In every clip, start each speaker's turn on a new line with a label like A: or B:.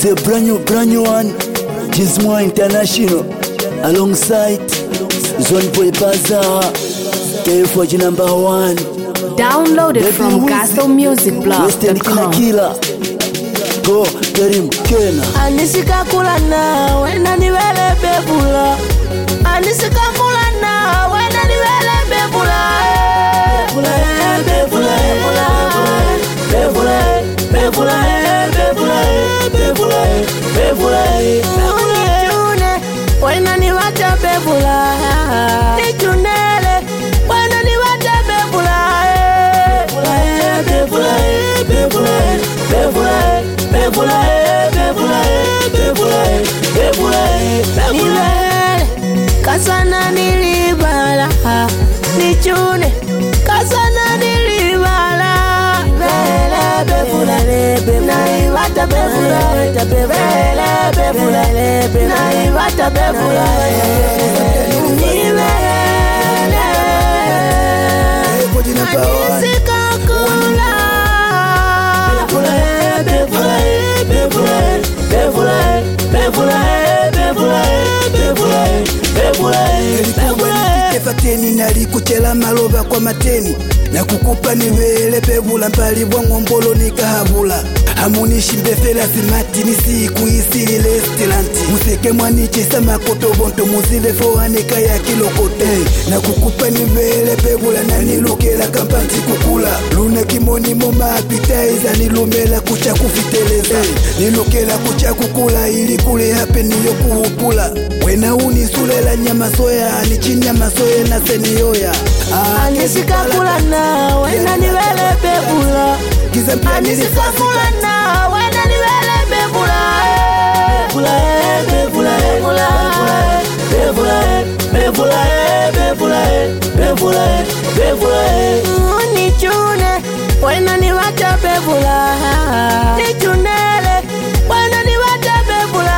A: It's a brand new one. Gizmo International alongside Zone Boy Bazaar, K4G #1.
B: Downloaded from GastroMusicBlog.com.
A: Go Karim Kena.
C: Anisika kula na wena ni wele bebula. Anisika kula na wena ni wele bebula. Bebula, bebula, bebula, bebula, bebula, bebula, bebula, bebula. Wena ni wata bebula. Nichunele wena ni wata bebula. Bebula, bebula, bebula, bebula, bebula, bebula, bebula, bebula. Kasana nilibala, nichune. Kasana nilibala, bela bebula, bebula, wata bebula, bebula, bebula, bebula, wata bebula. Nibela, anisika kula.
A: Fateni nali kuchela maloba kwa mateni na kukupa niwele bebula mbali bwa ngombolo nikahabula hamunishi mbefela simati nisi kuisili restauranti museke mwaniche sama koto bonto muzive foaneka ya kilokote na kukupa niwele bebula na nilukela kampanti kukula luna kimoni moma appetizer nilumela kucha kufiteleza nilukela kucha kukula ili kule hape niyo kuhupula wena unisulela nyama soya ni chinyama soya na senioya
C: Anisika kula na wena ni wele bebula. Anisika kula na wena ni wele bebula. Bebula, bebula, bebula, bebula, bebula, bebula, bebula. Nichune wena ni wata bebula. Nichunele wena ni wata bebula.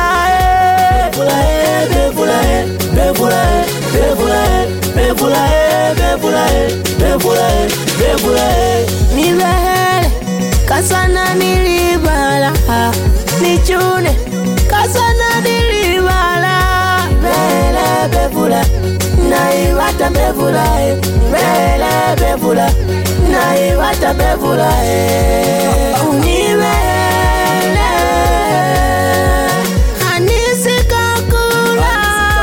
C: Bebula, bebula, bebula, bebula, bebula, bebula, bebula. Nibele kasana nilibala, nichune kasana nilibala. Bela bebula, naiwata bebula, bela bebula, naiwata bebula. Nibele anisika kula.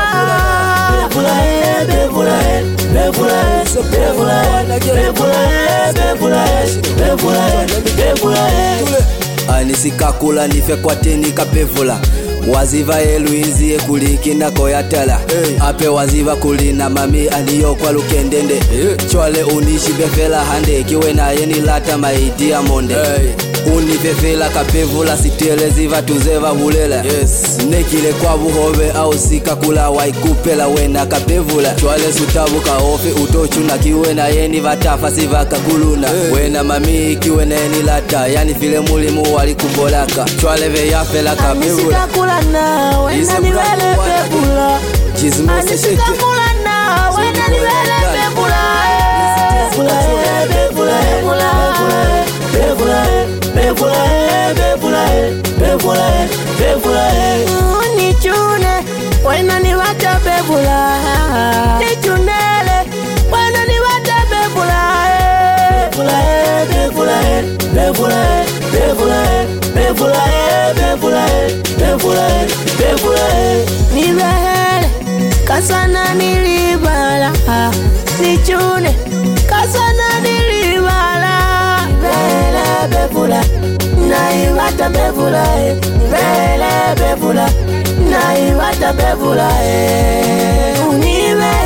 D: Anisika kula nife kwa teni kapevula waziva eluinzi kulikina koyatala ape waziva kulina mami aniyo kwa lukendende chwale unishi befela hande kiwe na yeni lata maidi ya monde unibefela kapevula sitele ziva tuzeva hulela nekile kwa buhove au sika kula waikupela wena kapevula chwale sutabu kaofe utochu na kiwe na yeni vatafa sivaka kuluna wena mami kiwe na yeni lata yani file mulimu walikumbolaka chwale veyafela kapevula
C: na wena ni wele bebula. Anisika kula na wena ni wele bebula. Bebula, bebula, bebula, bebula, bebula, bebula, bebula. Nichune wena ni wata bebula. Nichunele wena ni wata bebula. Bebula, bebula, bebula, bebula, bebula, bebula, bebula. Nibele kasana nilibala, nichune kasana nilibala. Bela bebula, naiwata bebula. Bela bebula, naiwata bebula. Nibele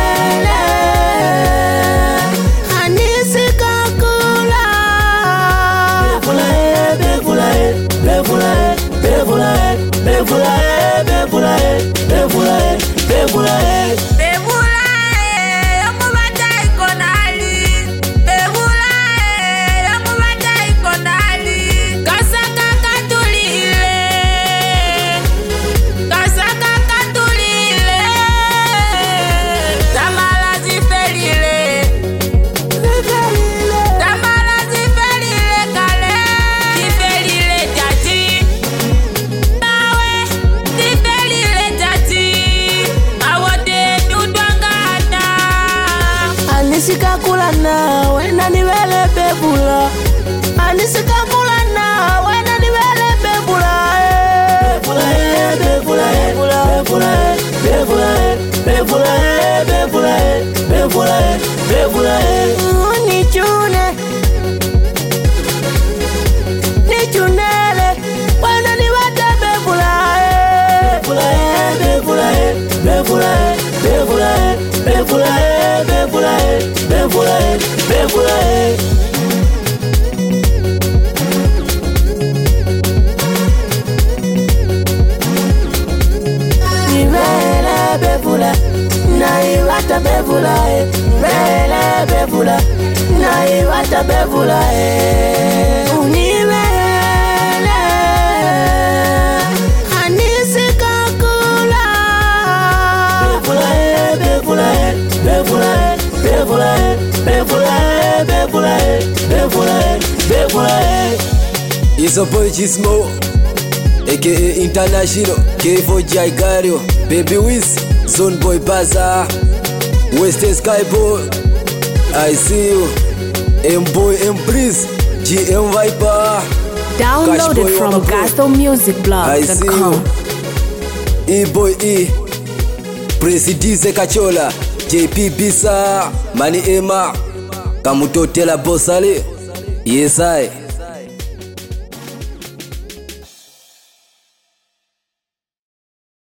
C: anisika kula. Bebula, bebula, bebula, bebula, bebula, bebula, bebula. bebula anisikakula na wena niwele bebula bebula bebula bebula bebula bebula bebula bebula nichune nichunele wena niwete bebula bebula bebula bebula bebula bebula bebula bebula Nivele bebula naiwata bebula Nivele bebula naiwata bebula Nivele anisikakula Bebula bebula bebula bebula bebula bebula bebula
D: It's a boy Gizmo, aka International, K4G Gario, Baby Wiz, Zone Boy Baza, Western Sky Boy, I see you, M-Boy M-Breeze, GM Viper,
B: Downloaded from
D: I see
B: GastroMusicBlog.com.
D: you, E-Boy E, Presidize Kachola, JP Bisa, Mani Emma, Kamutotela Bosale, yes I.